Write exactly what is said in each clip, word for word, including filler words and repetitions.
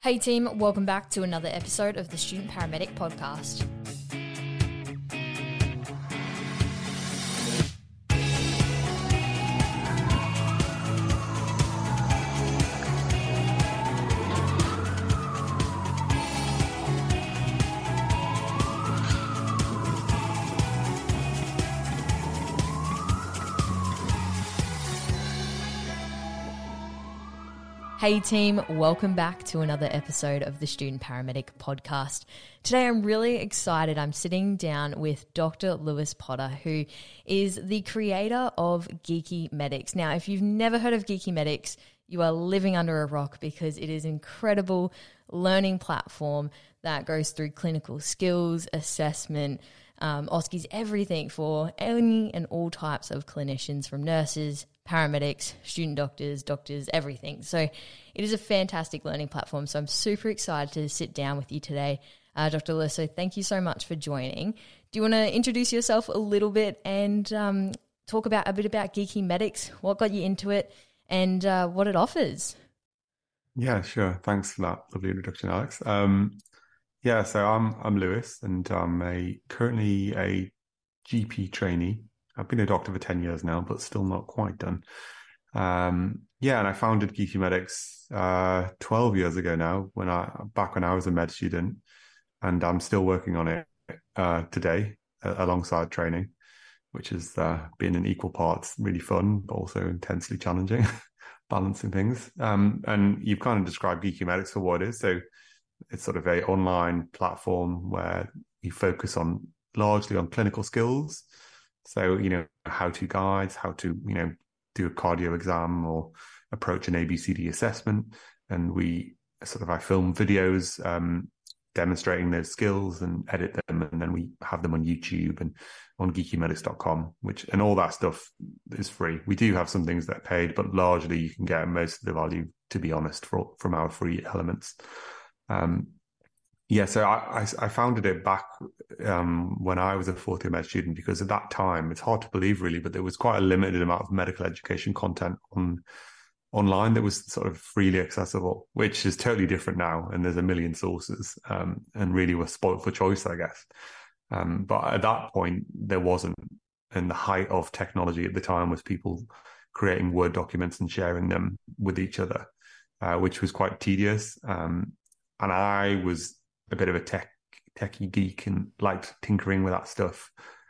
Hey team, welcome back to another episode of the Student Paramedic Podcast. Hey team, welcome back to another episode of the Student Paramedic Podcast. Today I'm really excited. I'm sitting down with Doctor Lewis Potter, who is the creator of Geeky Medics. Now, if you've never heard of Geeky Medics, you are living under a rock because it is an incredible learning platform that goes through clinical skills, assessment, um, OSCEs, everything for any and all types of clinicians, from nurses, paramedics, student doctors, doctors, everything. So it is a fantastic learning platform. So I'm super excited to sit down with you today, uh, Doctor Lewis. So thank you so much for joining. Do you want to introduce yourself a little bit and um, talk about a bit about Geeky Medics, what got you into it, and uh, what it offers? Yeah, sure. Thanks for that lovely introduction, Alex. Um, yeah, so I'm I'm Lewis, and I'm a currently a G P trainee. I've been a doctor for ten years now, but still not quite done. Um, yeah, and I founded Geeky Medics uh, twelve years ago now, when I back when I was a med student, and I'm still working on it uh, today uh, alongside training, which has uh, been in equal parts really fun, but also intensely challenging, balancing things. Um, and you've kind of described Geeky Medics for what it is. So it's sort of a online platform where you focus on largely on clinical skills. So, you know, how-to guides, how to, you know, do a cardio exam or approach an A B C D assessment. And we sort of, I film videos um, demonstrating those skills and edit them. And then we have them on YouTube and on geeky medics dot com, which, and all that stuff is free. We do have some things that are paid, but largely you can get most of the value, to be honest, for, from our free elements. Um, Yeah, so I, I, I founded it back um, when I was a fourth year med student, because at that time, it's hard to believe really, but there was quite a limited amount of medical education content on online that was sort of freely accessible, which is totally different now. And there's a million sources um, and really was spoiled for choice, I guess. Um, but at that point, there wasn't. And the height of technology at the time was people creating Word documents and sharing them with each other, uh, which was quite tedious. Um, and I was a bit of a tech techie geek and liked tinkering with that stuff.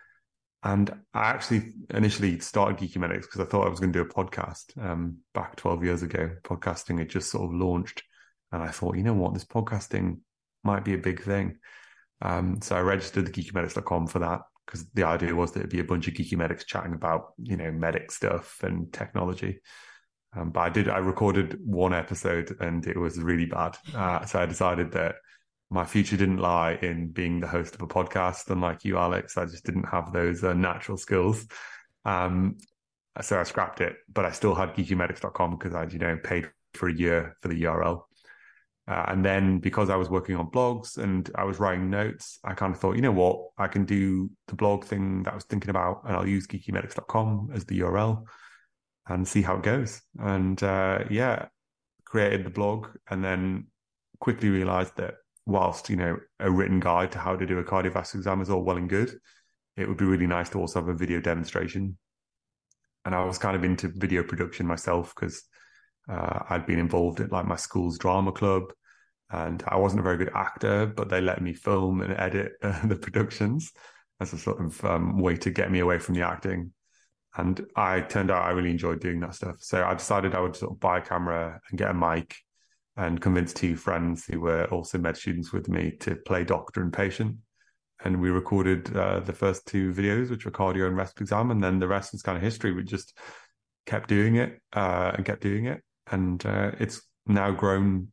And I actually initially started Geeky Medics because I thought I was going to do a podcast um, back twelve years ago. Podcasting had just sort of launched. And I thought, you know what, this podcasting might be a big thing. Um, so I registered the geeky medics dot com for that, because the idea was that it'd be a bunch of geeky medics chatting about, you know, medic stuff and technology. Um, but I did, I recorded one episode and it was really bad. Uh, so I decided that my future didn't lie in being the host of a podcast. Unlike you, Alex, I just didn't have those uh, natural skills. Um, so I scrapped it, but I still had geeky medics dot com because I'd, you know, paid for a year for the U R L. Uh, and then because I was working on blogs and I was writing notes, I kind of thought, you know what, I can do the blog thing that I was thinking about, and I'll use geeky medics dot com as the U R L and see how it goes. And uh, yeah, created the blog, and then quickly realized that whilst, you know, a written guide to how to do a cardiovascular exam is all well and good, it would be really nice to also have a video demonstration. And I was kind of into video production myself because uh, I'd been involved in like my school's drama club, and I wasn't a very good actor, but they let me film and edit uh, the productions as a sort of um, way to get me away from the acting. And I turned out I really enjoyed doing that stuff. So I decided I would sort of buy a camera and get a mic, and convinced two friends who were also med students with me to play doctor and patient. And we recorded uh, the first two videos, which were cardio and resp exam. And then the rest is kind of history. We just kept doing it uh, and kept doing it. And uh, it's now grown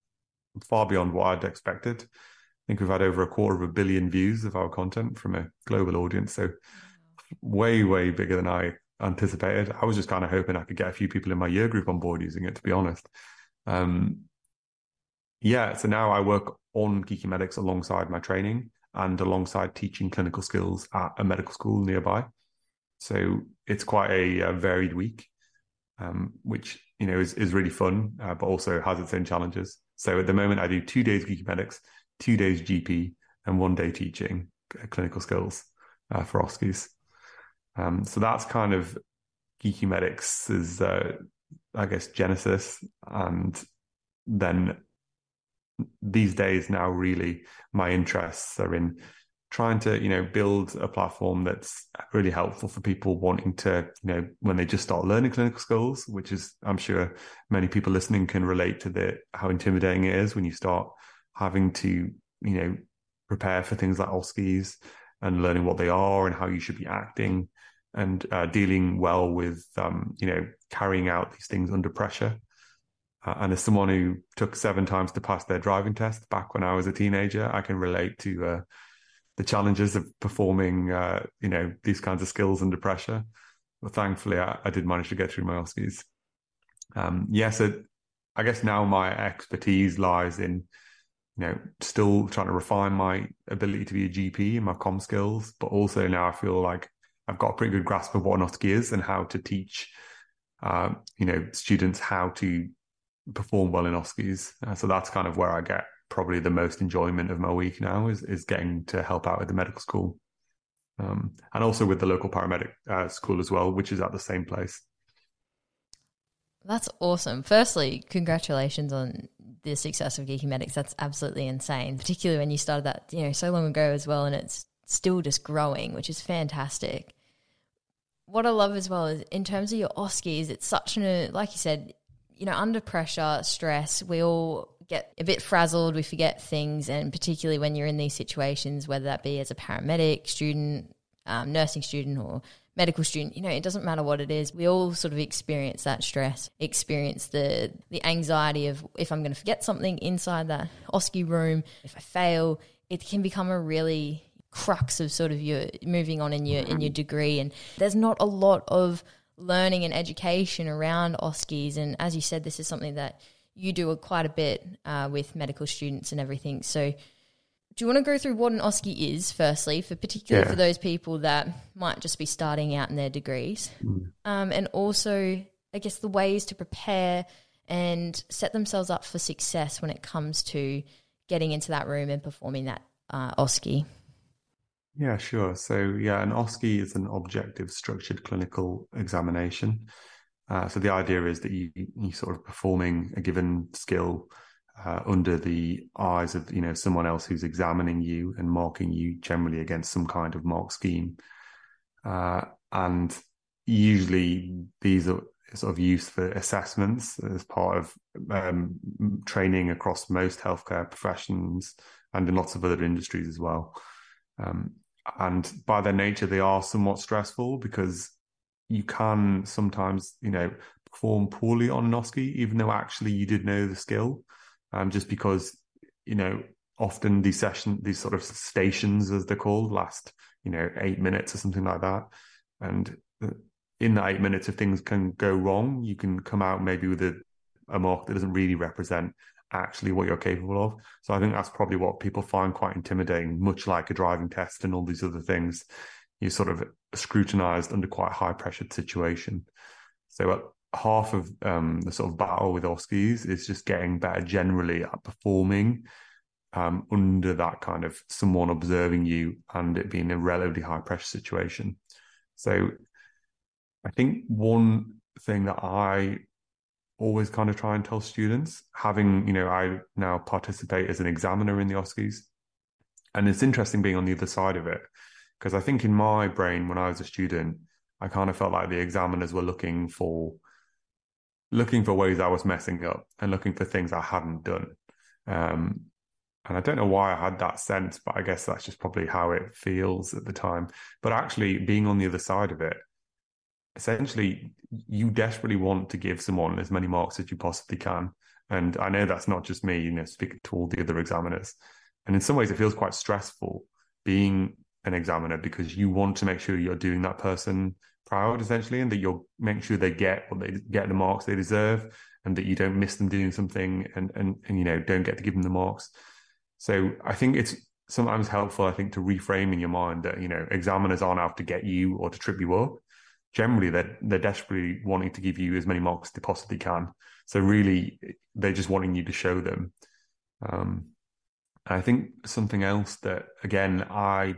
far beyond what I'd expected. I think we've had over a quarter of a billion views of our content from a global audience. So way, way bigger than I anticipated. I was just kind of hoping I could get a few people in my year group on board using it, to be honest. Um, Yeah, so now I work on Geeky Medics alongside my training and alongside teaching clinical skills at a medical school nearby. So it's quite a, a varied week, um, which, you know, is, is really fun, uh, but also has its own challenges. So at the moment, I do two days Geeky Medics, two days G P, and one day teaching uh, clinical skills uh, for OSCEs. Um, so that's kind of Geeky Medics is, uh, I guess, genesis. And then these days now, really, my interests are in trying to, you know, build a platform that's really helpful for people wanting to, you know, when they just start learning clinical skills, which is, I'm sure many people listening can relate to the how intimidating it is when you start having to, you know, prepare for things like OSCEs and learning what they are and how you should be acting and uh, dealing well with, um, you know, carrying out these things under pressure. Uh, and as someone who took seven times to pass their driving test back when I was a teenager, I can relate to uh, the challenges of performing, uh, you know, these kinds of skills under pressure. But thankfully, I, I did manage to get through my OSCEs. Um, yes, yeah, so I guess now my expertise lies in, you know, still trying to refine my ability to be a G P and my comm skills, but also now I feel like I've got a pretty good grasp of what an OSCE is and how to teach, uh, you know, students how to perform well in OSCEs. Uh, so that's kind of where I get probably the most enjoyment of my week now is is getting to help out at the medical school, um, and also with the local paramedic uh, school as well, which is at the same place. That's awesome. Firstly, congratulations on the success of Geeky Medics. That's absolutely insane, particularly when you started that, you know, so long ago as well, and it's still just growing, which is fantastic. What I love as well is in terms of your OSCEs, it's such an, like you said, you know, under pressure, stress, we all get a bit frazzled, we forget things, and particularly when you're in these situations, whether that be as a paramedic, student, um, nursing student or medical student, you know, it doesn't matter what it is. We all sort of experience that stress, experience the the anxiety of if I'm going to forget something inside that OSCE room, if I fail, it can become a really crux of sort of your moving on in your in your degree. And there's not a lot of learning and education around OSCEs. And as you said, this is something that you do a, quite a bit uh, with medical students and everything. So do you want to go through what an OSCE is, firstly, for particularly yeah. for those people that might just be starting out in their degrees? Mm. Um, and also, I guess, the ways to prepare and set themselves up for success when it comes to getting into that room and performing that uh, OSCE. Yeah, sure. So, yeah, an OSCE is an objective structured clinical examination. Uh, so the idea is that you you sort of performing a given skill uh, under the eyes of, you know, someone else who's examining you and marking you generally against some kind of mark scheme. Uh, and usually these are sort of used for assessments as part of um, training across most healthcare professions and in lots of other industries as well. Um, and by their nature, they are somewhat stressful because you can sometimes, you know, perform poorly on an OSCE, even though actually you did know the skill, um, just because, you know, often these session, these sort of stations, as they're called, last, you know, eight minutes or something like that. And in that eight minutes, if things can go wrong, you can come out maybe with a, a mark that doesn't really represent actually what you're capable of. So I think that's probably what people find quite intimidating, much like a driving test and all these other things. You're sort of scrutinized under quite a high pressured situation. So uh, half of um, the sort of battle with OSCEs is just getting better generally at performing um, under that kind of someone observing you and it being a relatively high pressure situation. So I think one thing that I always kind of try and tell students, having, you know, I now participate as an examiner in the OSCEs, and it's interesting being on the other side of it. Because I think in my brain, when I was a student, I kind of felt like the examiners were looking for looking for ways I was messing up and looking for things I hadn't done. Um, and I don't know why I had that sense, but I guess that's just probably how it feels at the time. But actually being on the other side of it, essentially, you desperately want to give someone as many marks as you possibly can. And I know that's not just me, you know, speaking to all the other examiners. And in some ways, it feels quite stressful being an examiner because you want to make sure you're doing that person proud, essentially, and that you'll make sure they get what they get the marks they deserve, and that you don't miss them doing something, and and and you know don't get to give them the marks. So I think it's sometimes helpful, I think, to reframe in your mind that, you know, examiners aren't out to get you or to trip you up. Generally, they're they're desperately wanting to give you as many marks as they possibly can. So really, they're just wanting you to show them. Um, I think something else that, again, I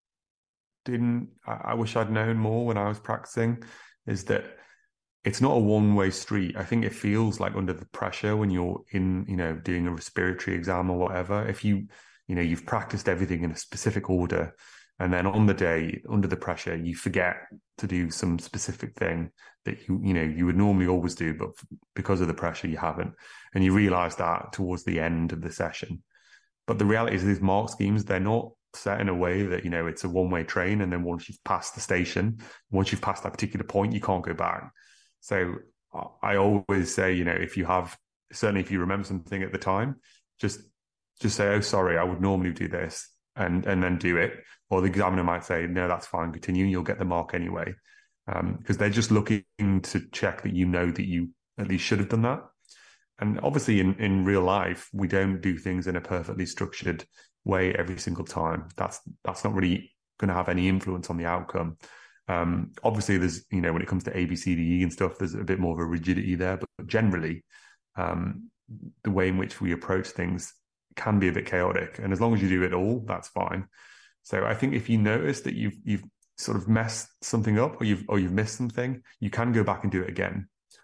didn't, I, I wish I'd known more when I was practicing, is that it's not a one-way street. I think it feels like under the pressure when you're in, you know, doing a respiratory exam or whatever, if you, you know, you've practiced everything in a specific order, and then on the day, under the pressure, you forget to do some specific thing that you, you know, you would normally always do, but because of the pressure, you haven't. And you realize that towards the end of the session. But the reality is these mark schemes, they're not set in a way that, you know, it's a one-way train. And then once you've passed the station, once you've passed that particular point, you can't go back. So I always say, you know, if you have, certainly if you remember something at the time, just just say, oh, sorry, I would normally do this, and and then do it. Or the examiner might say, no, that's fine, continue, you'll get the mark anyway. Um, because they're just looking to check that you know that you at least should have done that. And obviously in, in real life, we don't do things in a perfectly structured way every single time. That's that's not really going to have any influence on the outcome. Um, obviously, there's, you know, when it comes to A, B, C, D, E and stuff, there's a bit more of a rigidity there. But generally, um, the way in which we approach things can be a bit chaotic. And as long as you do it all, that's fine. So I think if you notice that you've you've sort of messed something up, or you've or you've missed something, you can go back and do it again.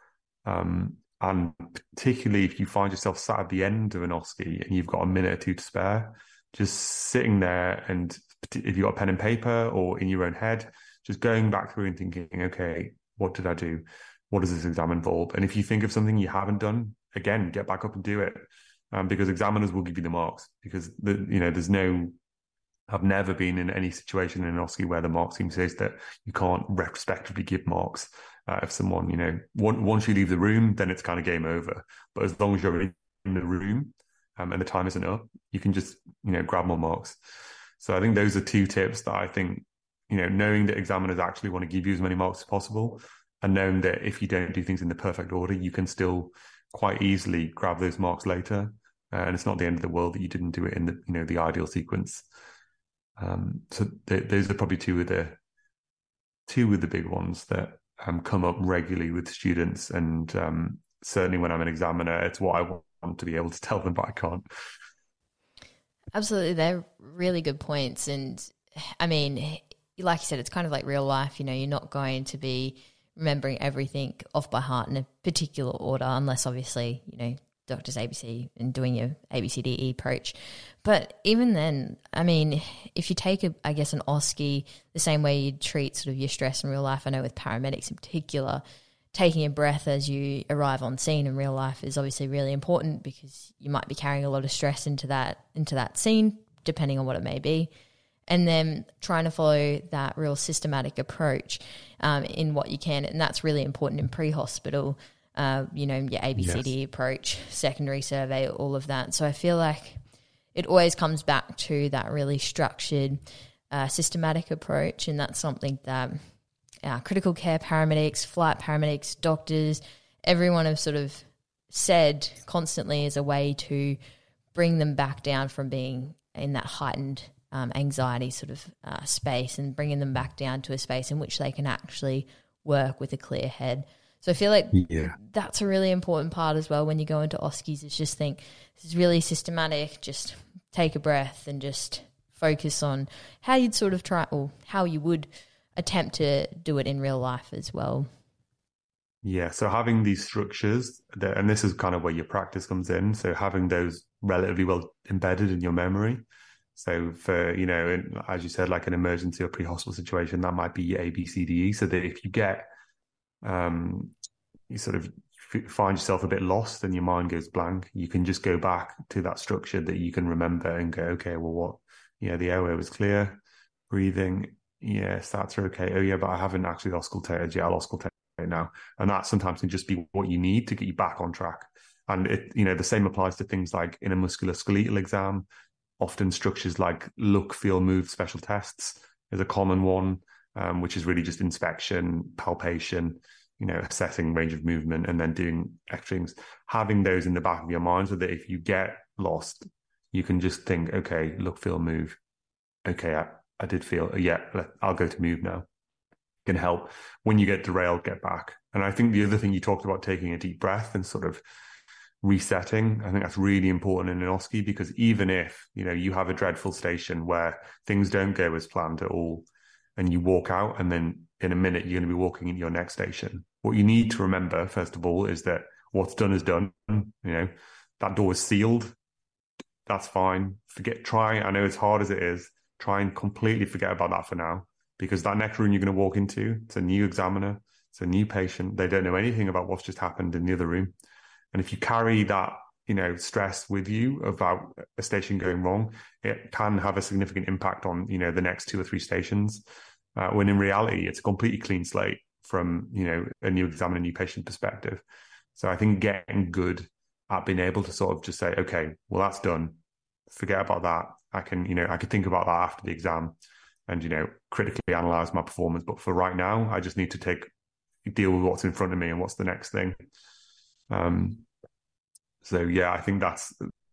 Um, and particularly if you find yourself sat at the end of an O S C E and you've got a minute or two to spare, just sitting there, and if you've got a pen and paper or in your own head, just going back through and thinking, okay, what did I do? What does this exam involve? And if you think of something you haven't done, again, get back up and do it. Um, because examiners will give you the marks, because the, you know, there's no, I've never been in any situation in an O S C E where the mark scheme says that you can't retrospectively give marks. Uh, if someone, you know, once, once you leave the room, then it's kind of game over. But as long as you're in the room um, and the time isn't up, you can just, you know, grab more marks. So I think those are two tips that I think, you know, knowing that examiners actually want to give you as many marks as possible, and knowing that if you don't do things in the perfect order, you can still quite easily grab those marks later. Uh, and it's not the end of the world that you didn't do it in the, you know, the ideal sequence. Um, so th- those are probably two of the two of the big ones that um, come up regularly with students. And um, certainly when I'm an examiner, it's what I want to be able to tell them, but I can't. Absolutely. They're really good points. And I mean, like you said, it's kind of like real life. You know, you're not going to be remembering everything off by heart in a particular order, unless obviously, you know, doctor's A B C and doing your A B C D E approach. But even then, I mean, if you take, a, I guess, an O S C E the same way you treat sort of your stress in real life, I know with paramedics in particular, taking a breath as you arrive on scene in real life is obviously really important, because you might be carrying a lot of stress into that into that scene, depending on what it may be. And then trying to follow that real systematic approach um, in what you can. And that's really important in pre-hospital, uh, you know, your A B C D E yes. approach, secondary survey, all of that. So I feel like it always comes back to that really structured, uh, systematic approach. And that's something that uh, critical care paramedics, flight paramedics, doctors, everyone have sort of said constantly as a way to bring them back down from being in that heightened Um, anxiety sort of uh, space, and bringing them back down to a space in which they can actually work with a clear head. So I feel like yeah. that's a really important part as well when you go into O S C Es, is just think this is really systematic, just take a breath and just focus on how you'd sort of try, or how you would attempt to do it in real life as well. Yeah, so having these structures, that, and this is kind of where your practice comes in, so having those relatively well embedded in your memory. So for, you know, in, as you said, like an emergency or pre-hospital situation, that might be your A, B, C, D, E. So that if you get, um, you sort of f- find yourself a bit lost and your mind goes blank, you can just go back to that structure that you can remember and go, okay, well, what, yeah, the airway was clear, breathing, yeah, stats are okay. Oh yeah, but I haven't actually auscultated yet. I'll auscultate now. And that sometimes can just be what you need to get you back on track. And it, you know, the same applies to things like in a musculoskeletal exam. Often structures like look, feel, move special tests is a common one, um, which is really just inspection, palpation, you know, assessing range of movement, and then doing X-rings. Having those in the back of your mind so that if you get lost, you can just think, okay, look, feel, move. Okay, I, I did feel, yeah, I'll go to move now. can help when you get derailed, get back. And I think the other thing you talked about, taking a deep breath and sort of resetting, I think that's really important in an O S C E, because even if, you know, you have a dreadful station where things don't go as planned at all, and you walk out, and then in a minute you're going to be walking into your next station, what you need to remember, first of all, is that what's done is done. You know, that door is sealed. That's fine. Forget, try, I know it's hard as it is, try and completely forget about that for now, because that next room you're going to walk into, it's a new examiner, it's a new patient. They don't know anything about what's just happened in the other room. And if you carry that, you know, stress with you about a station going wrong, it can have a significant impact on, you know, the next two or three stations. Uh, when in reality, it's a completely clean slate from, you know, a new examiner, new patient perspective. So I think getting good at being able to sort of just say, okay, well, that's done. Forget about that. I can, you know, I could think about that after the exam and, you know, critically analyze my performance. But for right now, I just need to take, deal with what's in front of me and what's the next thing. Um, so yeah, I think that's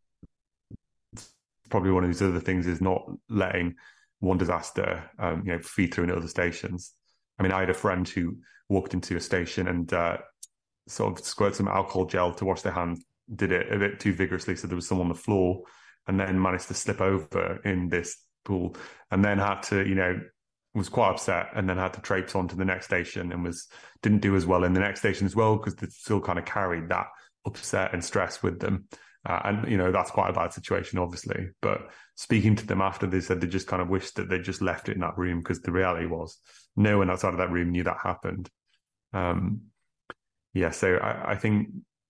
probably one of these other things, is not letting one disaster, um, you know, feed through into other stations. I mean, I had a friend who walked into a station and uh, sort of squirted some alcohol gel to wash their hands, did it a bit too vigorously, so there was someone on the floor, and then managed to slip over in this pool, and then had to, you know, was quite upset, and then had to traipse on to the next station, and was didn't do as well in the next station as well, because they still kind of carried that upset and stress with them. Uh, and, you know, that's quite a bad situation, obviously. But speaking to them after, they said they just kind of wished that they just left it in that room, because the reality was no one outside of that room knew that happened. Um, yeah, so I, I think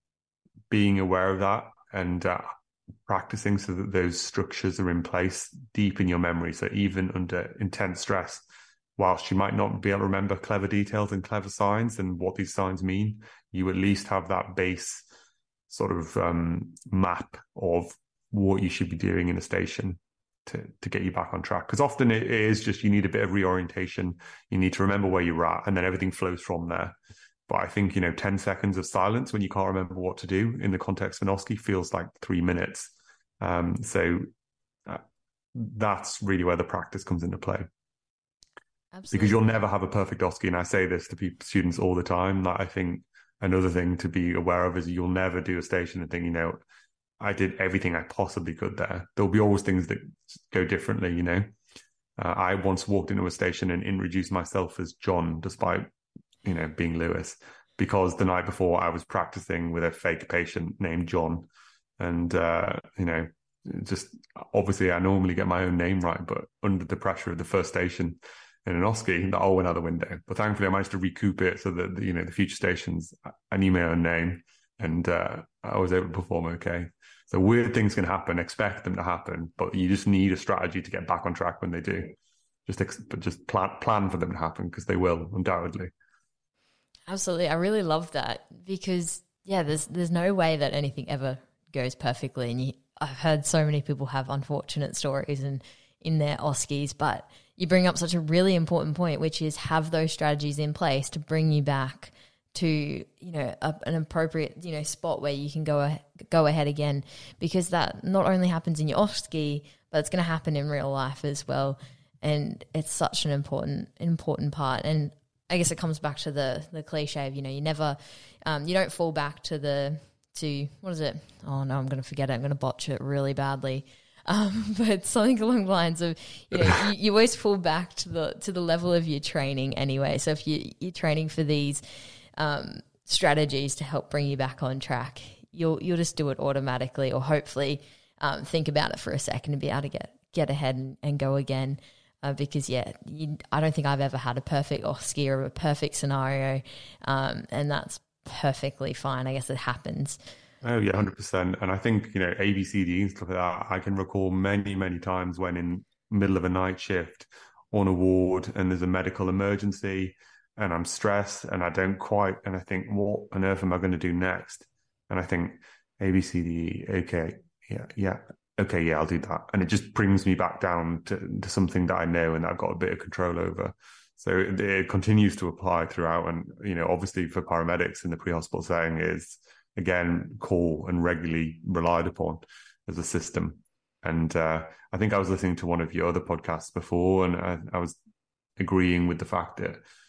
being aware of that and uh, practicing so that those structures are in place deep in your memory. So even under intense stress, whilst you might not be able to remember clever details and clever signs and what these signs mean, you at least have that base sort of um, map of what you should be doing in a station to, to get you back on track. Because often it is just, you need a bit of reorientation. You need to remember where you're at, and then everything flows from there. But I think, you know, ten seconds of silence when you can't remember what to do in the context of an O S C E feels like three minutes. Um, so uh, that's really where the practice comes into play. Absolutely. Because you'll never have a perfect O S C E. And I say this to people, students all the time, that I think another thing to be aware of is you'll never do a station and think, you know, I did everything I possibly could there. There'll be always things that go differently, you know. Uh, I once walked into a station and introduced myself as John, despite, you know, being Lewis, because the night before I was practicing with a fake patient named John. And, uh, you know, just obviously I normally get my own name right, but under the pressure of the first station in an O S C E, that all went out the window. But thankfully I managed to recoup it so that, you know, the future stations, I knew my own name, and uh, I was able to perform okay. So weird things can happen, expect them to happen, but you just need a strategy to get back on track when they do. Just ex- but just plan, plan for them to happen, because they will, undoubtedly. Absolutely. I really love that, because, yeah, there's there's no way that anything ever goes perfectly. And you, I've heard so many people have unfortunate stories and in their O S C Es, but you bring up such a really important point, which is have those strategies in place to bring you back to, you know, a, an appropriate, you know, spot where you can go a, go ahead again, because that not only happens in your O S C E, but it's going to happen in real life as well. And it's such an important, important part. And I guess it comes back to the the cliche of, you know, you never, um, you don't fall back to the, to, what is it? Oh no, I'm going to forget it. I'm going to botch it really badly. Um, but something along the lines of, you know, you, you always fall back to the to the level of your training anyway. So if you, you're training for these um, strategies to help bring you back on track, you'll you'll just do it automatically, or hopefully um, think about it for a second and be able to get get ahead and, and go again. Uh, because yeah, you, I don't think I've ever had a perfect O S C E or a perfect scenario, um, and that's perfectly fine. I guess it happens. Oh yeah, one hundred percent. And I think, you know, A B C D and stuff like that, I can recall many, many times when in middle of a night shift on a ward and there's a medical emergency and I'm stressed and I don't quite, and I think, what on earth am I going to do next? And I think A B C D E, okay, yeah, yeah, okay, yeah, I'll do that. And it just brings me back down to, to something that I know and that I've got a bit of control over. So it, it continues to apply throughout. And, you know, obviously for paramedics in the pre-hospital setting is, again, core and regularly relied upon as a system. And uh, I think I was listening to one of your other podcasts before, and I, I was agreeing with the fact that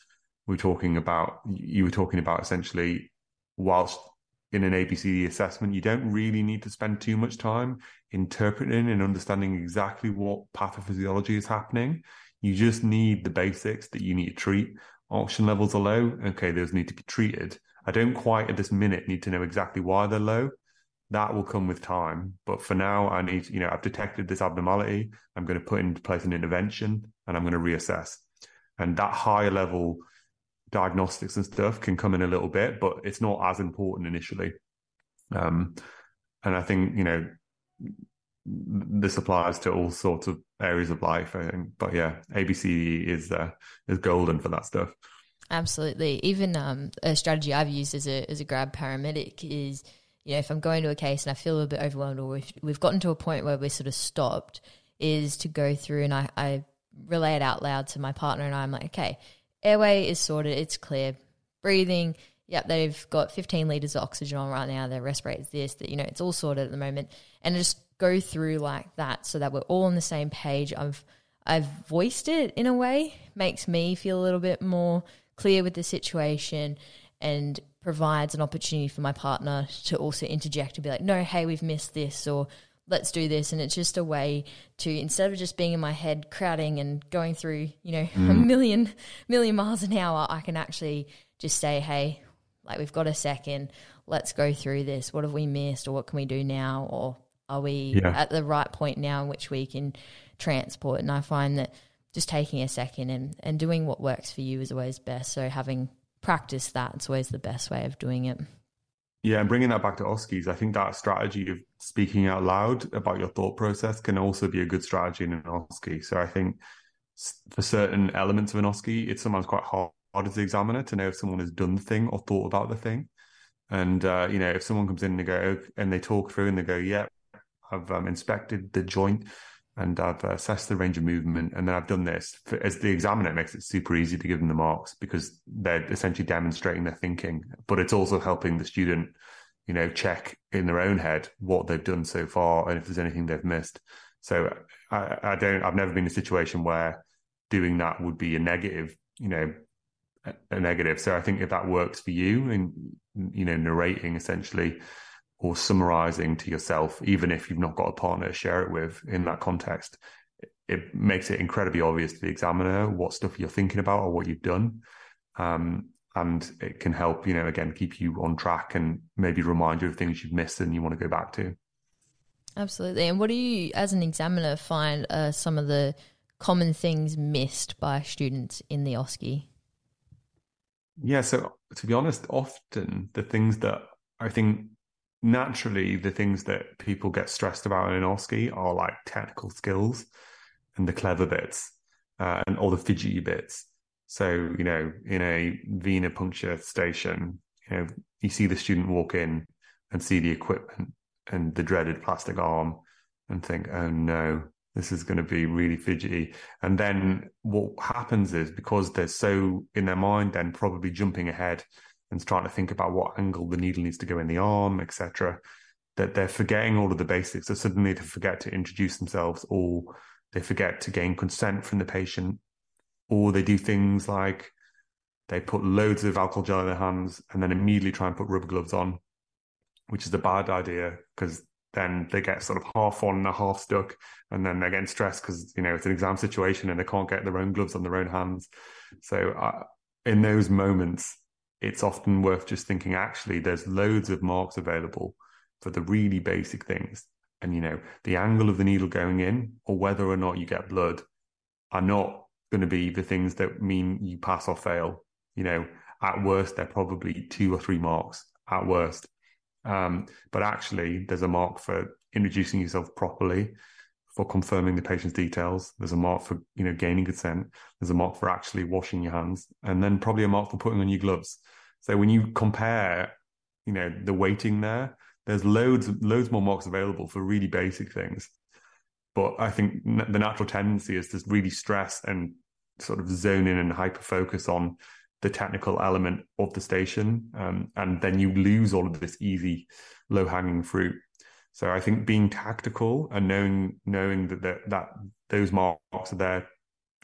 we're talking about, you were talking about essentially, whilst in an A B C D assessment, you don't really need to spend too much time interpreting and understanding exactly what pathophysiology is happening. You just need the basics that you need to treat. Oxygen levels are low. Okay, those need to be treated. I don't quite at this minute need to know exactly why they're low. That will come with time. But for now, I need, you know, I've detected this abnormality. I'm going to put into place an intervention and I'm going to reassess. And that higher level diagnostics and stuff can come in a little bit, but it's not as important initially. Um, and I think, you know, this applies to all sorts of areas of life, I think. But yeah, A B C D is uh, is golden for that stuff. Absolutely. Even um, a strategy I've used as a as a grad paramedic is, you know, if I'm going to a case and I feel a bit overwhelmed, or if we've gotten to a point where we're sort of stopped, is to go through and I, I relay it out loud to my partner, and I'm like, okay, airway is sorted, it's clear. Breathing, yep, they've got fifteen litres of oxygen on right now, their respirator's this, that, you know, it's all sorted at the moment. And just go through like that so that we're all on the same page. I've I've voiced it in a way, makes me feel a little bit more clear with the situation, and provides an opportunity for my partner to also interject and be like, no, hey, we've missed this, or let's do this. And it's just a way to, instead of just being in my head crowding and going through, you know, mm. a million, million miles an hour, I can actually just say, hey, like, we've got a second, let's go through this. What have we missed, or what can we do now? Or are we yeah. at the right point now in which we can transport? And I find that just taking a second and, and doing what works for you is always best. So having practiced that, it's always the best way of doing it. Yeah, and bringing that back to O S C Es, I think that strategy of speaking out loud about your thought process can also be a good strategy in an O S C E. So I think for certain elements of an O S C E, it's sometimes quite hard as the examiner to know if someone has done the thing or thought about the thing. And, uh, you know, if someone comes in and they go, and they talk through and they go, yeah, I've um, inspected the joint and I've assessed the range of movement, and then I've done this. For, as the examiner, it makes it super easy to give them the marks because they're essentially demonstrating their thinking, but it's also helping the student, you know, check in their own head what they've done so far and if there's anything they've missed. So I, I don't, I've never been in a situation where doing that would be a negative, you know, a, a negative. So I think if that works for you, and, you know, narrating essentially or summarizing to yourself, even if you've not got a partner to share it with in that context, it makes it incredibly obvious to the examiner what stuff you're thinking about or what you've done. Um, and it can help, you know, again, keep you on track and maybe remind you of things you've missed and you want to go back to. Absolutely. And what do you, as an examiner, find uh, some of the common things missed by students in the O S C E? Yeah, so to be honest, often the things that I think naturally the things that people get stressed about in an O S C E are like technical skills and the clever bits uh, and all the fidgety bits. So, you know, in a venipuncture station, you know, you see the student walk in and see the equipment and the dreaded plastic arm and think, oh no, this is going to be really fidgety. And then what happens is, because they're so in their mind then probably jumping ahead and trying to think about what angle the needle needs to go in the arm, et cetera, that they're forgetting all of the basics. So suddenly they forget to introduce themselves, or they forget to gain consent from the patient, or they do things like they put loads of alcohol gel in their hands and then immediately try and put rubber gloves on, which is a bad idea, because then they get sort of half on and half stuck, and then they're getting stressed because, you know, it's an exam situation and they can't get their own gloves on their own hands. So uh, in those moments, it's often worth just thinking, actually, there's loads of marks available for the really basic things. And, you know, the angle of the needle going in or whether or not you get blood are not going to be the things that mean you pass or fail. You know, at worst, they're probably two or three marks at worst. Um, but actually, there's a mark for introducing yourself properly, for confirming the patient's details. There's a mark for, you know, gaining consent. There's a mark for actually washing your hands, and then probably a mark for putting on your gloves. So when you compare, you know, the weighting there, there's loads, loads more marks available for really basic things. But I think the natural tendency is to really stress and sort of zone in and hyper focus on the technical element of the station. Um, and then you lose all of this easy, low hanging fruit. So I think being tactical and knowing, knowing that, that, that those marks are there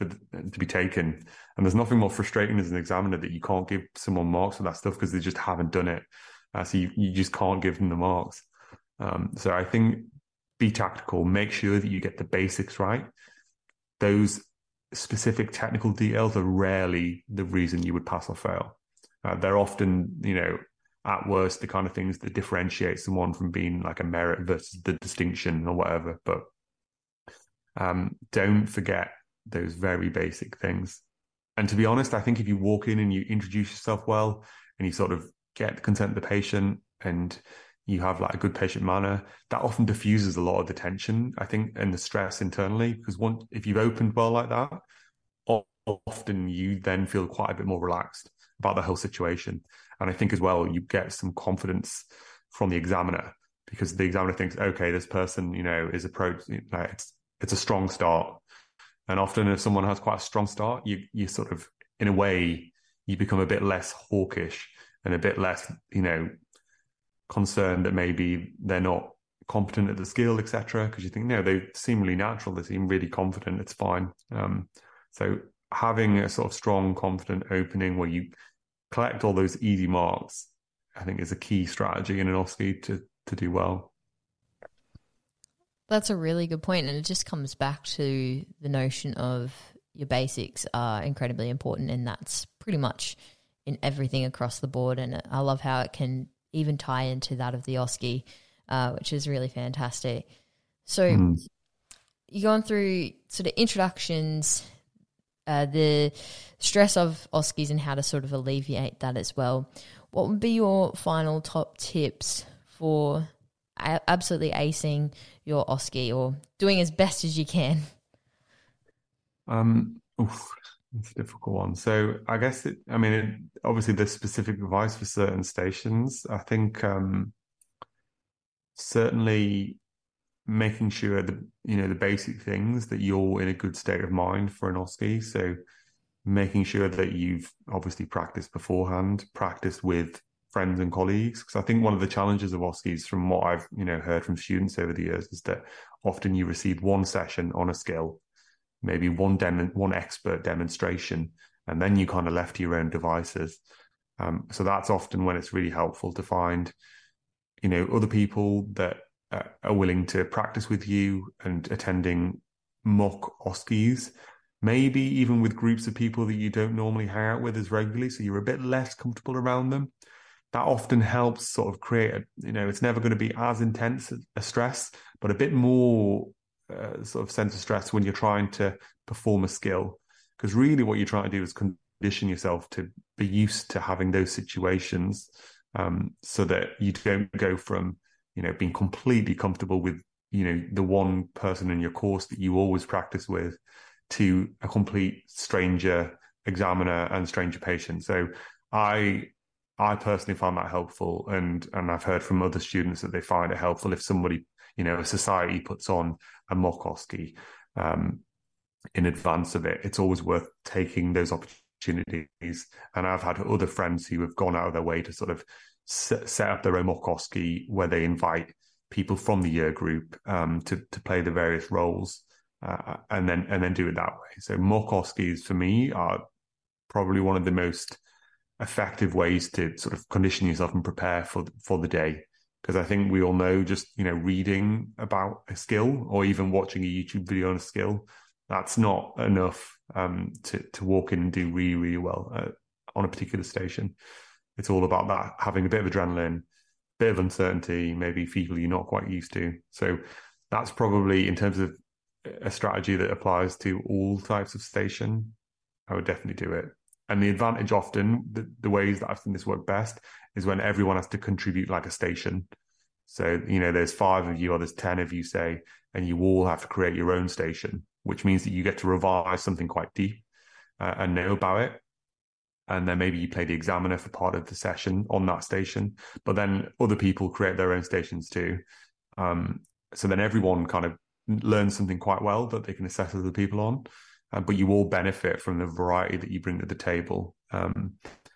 for the, to be taken. And there's nothing more frustrating as an examiner that you can't give someone marks for that stuff because they just haven't done it. Uh, so you, you just can't give them the marks. Um, so I think be tactical, make sure that you get the basics right. Those specific technical details are rarely the reason you would pass or fail. Uh, they're often, you know, at worst, the kind of things that differentiate someone from being like a merit versus the distinction or whatever. But um, don't forget those very basic things. And to be honest, I think if you walk in and you introduce yourself well and you sort of get the consent of the patient and you have like a good patient manner, that often diffuses a lot of the tension, I think, and the stress internally. Because one, if you've opened well like that, often you then feel quite a bit more relaxed about the whole situation. And I think as well, you get some confidence from the examiner because the examiner thinks, okay, this person, you know, is approach, like it's it's a strong start. And often if someone has quite a strong start, you you sort of, in a way, you become a bit less hawkish and a bit less, you know, concerned that maybe they're not competent at the skill, et cetera. Because you think, no, they seem really natural. They seem really confident. It's fine. Um, so having a sort of strong, confident opening where you collect all those easy marks, I think is a key strategy in an O S C E to, to do well. That's a really good point. And it just comes back to the notion of your basics are incredibly important. And that's pretty much in everything across the board. And I love how it can even tie into that of the O S C E, uh, which is really fantastic. So mm. you're going through sort of introductions, uh, the stress of O S C Es and how to sort of alleviate that as well. What would be your final top tips for a- absolutely acing your O S C E or doing as best as you can? Um, oof, it's a difficult one. So I guess, it, I mean, it, obviously there's specific advice for certain stations. I think um, certainly making sure that, you know, the basic things that you're in a good state of mind for an O S C E. So making sure that you've obviously practiced beforehand, practiced with friends and colleagues. Because I think one of the challenges of O S C Es, from what I've, you know, heard from students over the years, is that often you receive one session on a skill, maybe one demo, one expert demonstration, and then you kind of left to your own devices. Um, so that's often when it's really helpful to find, you know, other people that uh, are willing to practice with you and attending mock O S C Es, maybe even with groups of people that you don't normally hang out with as regularly, so you're a bit less comfortable around them. That often helps sort of create a, you know, it's never going to be as intense a stress, but a bit more uh, sort of sense of stress when you're trying to perform a skill. Because really what you're trying to do is condition yourself to be used to having those situations, um, so that you don't go from, you know, being completely comfortable with, you know, the one person in your course that you always practice with to a complete stranger examiner and stranger patient. So I I personally find that helpful, and and I've heard from other students that they find it helpful if somebody, you know, a society puts on a mock O S C E um, in advance of it. It's always worth taking those opportunities. And I've had other friends who have gone out of their way to sort of set, set up their own mock O S C E where they invite people from the year group um, to to play the various roles, uh, and then and then do it that way. So mock O S C Es for me are probably one of the most effective ways to sort of condition yourself and prepare for for the day. Because I think we all know, just, you know, reading about a skill or even watching a YouTube video on a skill, that's not enough um, to to walk in and do really, really well uh, on a particular station. It's all about that, having a bit of adrenaline, bit of uncertainty, maybe people you're not quite used to. So that's probably, in terms of a strategy that applies to all types of station, I would definitely do it. And the advantage often, the, the ways that I've seen this work best, is when everyone has to contribute like a station. So, you know, there's five of you or there's ten of you, say, and you all have to create your own station, which means that you get to revise something quite deep uh, and know about it. And then maybe you play the examiner for part of the session on that station, but then other people create their own stations too. Um, so then everyone kind of learns something quite well that they can assess other people on. Uh, but you all benefit from the variety that you bring to the table. Um,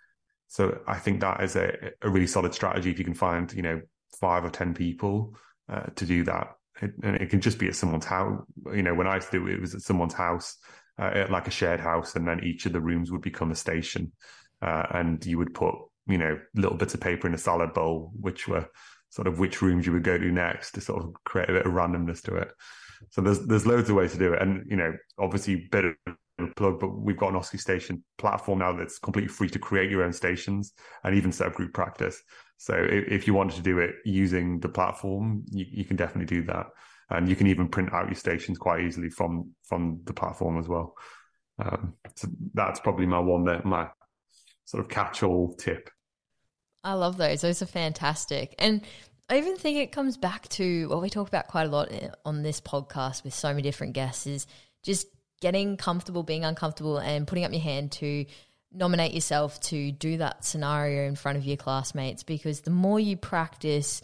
so I think that is a, a really solid strategy if you can find, you know, five or ten people uh, to do that. It, and it can just be at someone's house. You know, when I used to do it, it was at someone's house uh, like a shared house, and then each of the rooms would become a station. Uh, and you would put, you know, little bits of paper in a salad bowl, which were sort of which rooms you would go to next, to sort of create a bit of randomness to it. So there's there's loads of ways to do it. And, you know, obviously bit of a plug, but we've got an OSCE station platform now that's completely free to create your own stations and even set up group practice. So if, if you wanted to do it using the platform, you, you can definitely do that. And you can even print out your stations quite easily from from the platform as well. Um, so that's probably my one that my sort of catch-all tip. I love those. Those are fantastic. And I even think it comes back to what we talk about quite a lot on this podcast with so many different guests, is just getting comfortable, being uncomfortable, and putting up your hand to nominate yourself to do that scenario in front of your classmates, because the more you practice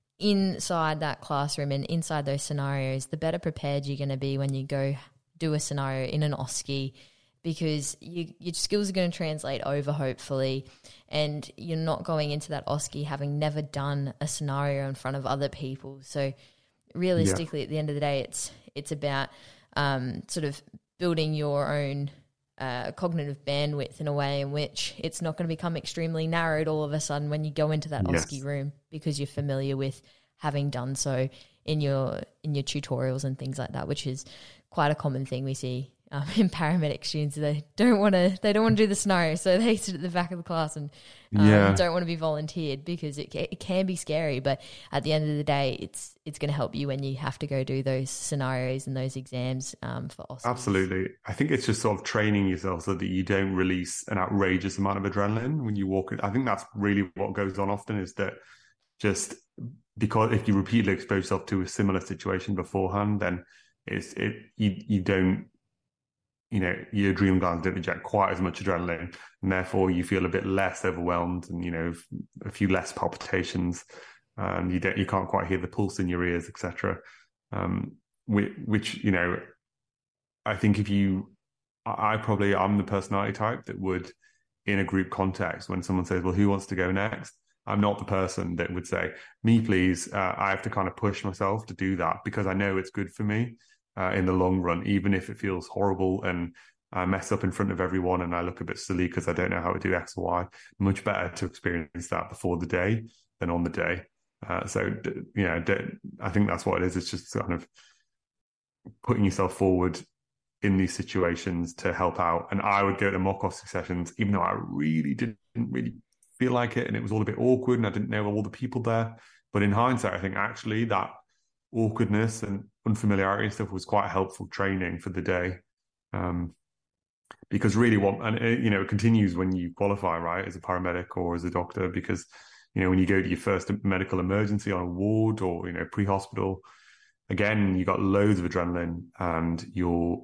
inside that classroom and inside those scenarios, the better prepared you're going to be when you go do a scenario in an OSCE, because you, your skills are going to translate over, hopefully, and you're not going into that OSCE having never done a scenario in front of other people. So realistically, yeah. At the end of the day, it's it's about um, sort of building your own uh, cognitive bandwidth in a way in which it's not going to become extremely narrowed all of a sudden when you go into that yes. OSCE room, because you're familiar with having done so in your in your tutorials and things like that, which is quite a common thing we see um, in paramedic students. They don't want to they don't want to do the scenario, so they sit at the back of the class and um, yeah. don't want to be volunteered, because it it can be scary. But at the end of the day, it's it's going to help you when you have to go do those scenarios and those exams um, for OSCE. Absolutely. I think it's just sort of training yourself so that you don't release an outrageous amount of adrenaline when you walk in. I think that's really what goes on often, is that just because if you repeatedly expose yourself to a similar situation beforehand, then it's it you you don't you know your adrenal glands don't eject quite as much adrenaline, and therefore you feel a bit less overwhelmed, and you know a few less palpitations, and you don't you can't quite hear the pulse in your ears, et cetera. Um, which, which you know, I think if you, I probably I'm the personality type that would, in a group context, when someone says, "Well, who wants to go next?" I'm not the person that would say, "Me, please." Uh, I have to kind of push myself to do that, because I know it's good for me uh, in the long run, even if it feels horrible and I mess up in front of everyone and I look a bit silly because I don't know how to do X or Y. Much better to experience that before the day than on the day. Uh, so, you know, I think that's what it is. It's just kind of putting yourself forward in these situations to help out. And I would go to mock OSCE sessions, even though I really didn't really feel like it, and it was all a bit awkward, and I didn't know all the people there. But in hindsight, I think actually that awkwardness and unfamiliarity and stuff was quite helpful training for the day. Um, because really what, and it, you know, it continues when you qualify, right, as a paramedic or as a doctor, because, you know, when you go to your first medical emergency on a ward or, you know, pre-hospital, again, you got loads of adrenaline, and you're,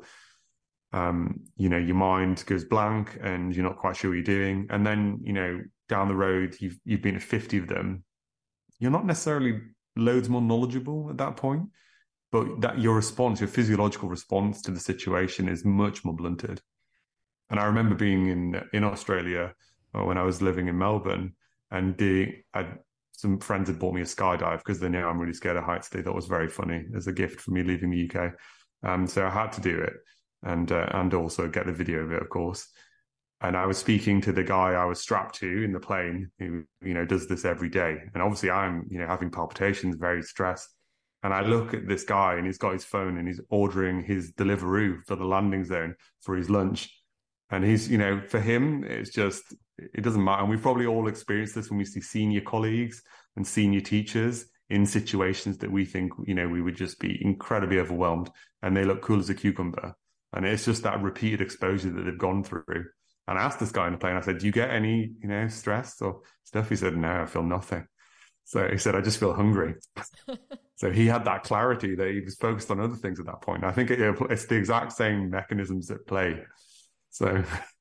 um, you know, your mind goes blank and you're not quite sure what you're doing. And then, you know, down the road, you've you've been to fifty of them. You're not necessarily loads more knowledgeable at that point, but that your response, your physiological response to the situation is much more blunted. And I remember being in in Australia when I was living in Melbourne, and the I'd, some friends had bought me a skydive because they know I'm really scared of heights. They thought it was very funny as a gift for me leaving the U K. Um, so I had to do it, and uh, and also get the video of it, of course. And I was speaking to the guy I was strapped to in the plane, who, you know, does this every day. And obviously I'm, you know, having palpitations, very stressed. And I look at this guy, and he's got his phone and he's ordering his Deliveroo for the landing zone for his lunch. And he's, you know, for him, it's just, it doesn't matter. And we've probably all experienced this when we see senior colleagues and senior teachers in situations that we think, you know, we would just be incredibly overwhelmed, and they look cool as a cucumber. And it's just that repeated exposure that they've gone through. And I asked this guy on the plane, I said, "Do you get any, you know, stress or stuff?" He said, "No, I feel nothing." So he said, "I just feel hungry." So he had that clarity that he was focused on other things at that point. I think it, it's the exact same mechanisms at play. So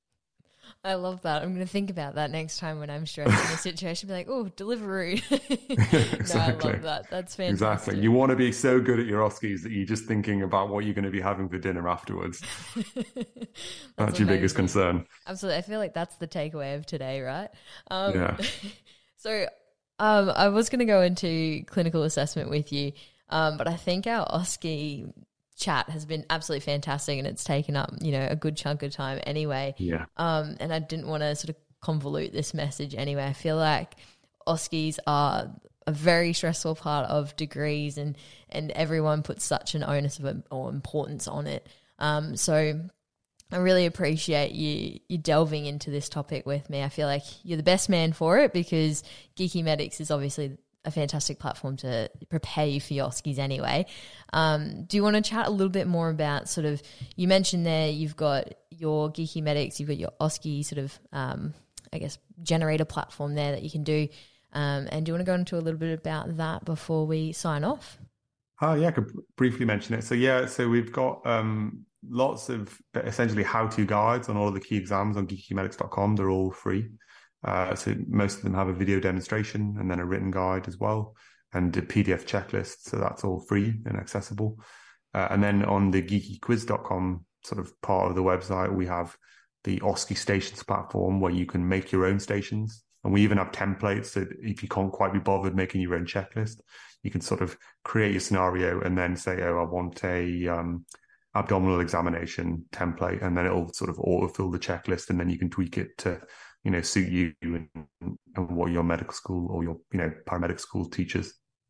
I love that. I'm going to think about that next time when I'm stressed in a situation. Be like, "Oh, Deliveroo." Exactly. No, I love that. That's fantastic. Exactly. You want to be so good at your OSCEs that you're just thinking about what you're going to be having for dinner afterwards. That's, that's your biggest concern. Absolutely. I feel like that's the takeaway of today, right? Um, yeah. So um, I was going to go into clinical assessment with you, um, but I think our OSCE chat has been absolutely fantastic, and it's taken up, you know, a good chunk of time anyway. Yeah. Um, and I didn't want to sort of convolute this message anyway. I feel like OSCEs are a very stressful part of degrees, and, and everyone puts such an onus of it or importance on it. Um, so I really appreciate you you delving into this topic with me. I feel like you're the best man for it, because Geeky Medics is obviously a fantastic platform to prepare you for your OSCEs anyway. Um, do you want to chat a little bit more about sort of, you mentioned there you've got your Geeky Medics, you've got your OSCE sort of, um, I guess, generator platform there that you can do. Um, and do you want to go into a little bit about that before we sign off? Oh, yeah, I could briefly mention it. So, yeah, so we've got um, lots of essentially how-to guides on all of the key exams on geeky medics dot com. They're all free. Uh, so most of them have a video demonstration and then a written guide as well, and a P D F checklist. So that's all free and accessible. Uh, and then on the geeky quiz dot com sort of part of the website, we have the OSCE Stations platform where you can make your own stations. And we even have templates. So if you can't quite be bothered making your own checklist, you can sort of create your scenario and then say, oh, I want a um, abdominal examination template. And then it'll sort of autofill the checklist, and then you can tweak it to, you know, suit you and, and what your medical school or your, you know, paramedic school teaches.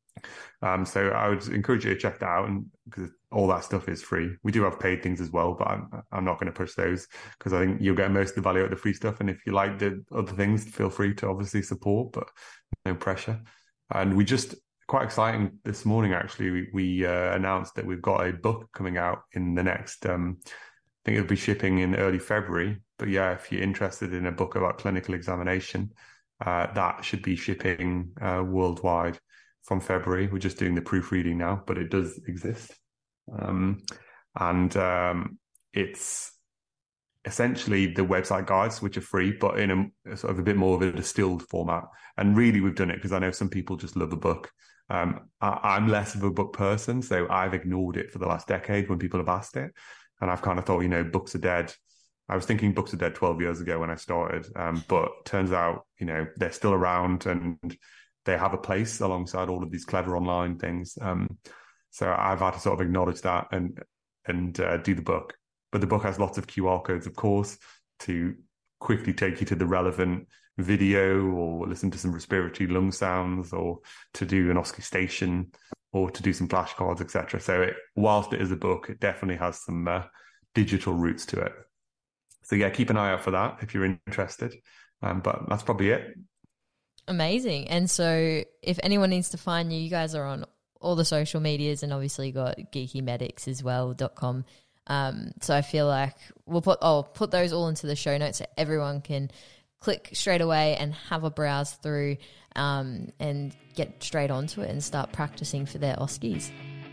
Um, so I would encourage you to check that out, and because all that stuff is free. We do have paid things as well, but I'm, I'm not going to push those, because I think you'll get most of the value out of the free stuff. And if you like the other things, feel free to obviously support, but no pressure. And we just, quite exciting this morning, actually, we, we uh, announced that we've got a book coming out in the next, um, I think it'll be shipping in early February. But yeah, if you're interested in a book about clinical examination, uh, that should be shipping uh, worldwide from February. We're just doing the proofreading now, but it does exist. Um, and um, it's essentially the website guides, which are free, but in a, a sort of a bit more of a distilled format. And really, we've done it because I know some people just love a book. Um, I, I'm less of a book person, so I've ignored it for the last decade when people have asked it. And I've kind of thought, you know, books are dead. I was thinking books are dead twelve years ago when I started, um, but turns out, you know, they're still around and they have a place alongside all of these clever online things. Um, so I've had to sort of acknowledge that and and uh, do the book. But the book has lots of Q R codes, of course, to quickly take you to the relevant video, or listen to some respiratory lung sounds, or to do an OSCE station, or to do some flashcards, et cetera. So it, whilst it is a book, it definitely has some uh, digital roots to it. So yeah, keep an eye out for that if you're interested. Um, but that's probably it. Amazing. And so if anyone needs to find you, you guys are on all the social medias, and obviously you got geeky medics as well, dot com. Um, so I feel like we'll put, I'll put those all into the show notes so everyone can click straight away and have a browse through um, and get straight onto it and start practicing for their OSCEs.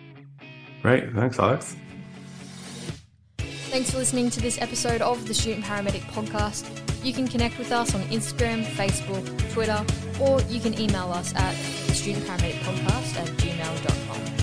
Great. Thanks, Alex. Thanks for listening to this episode of the Student Paramedic Podcast. You can connect with us on Instagram, Facebook, Twitter, or you can email us at the student paramedic podcast at gmail dot com.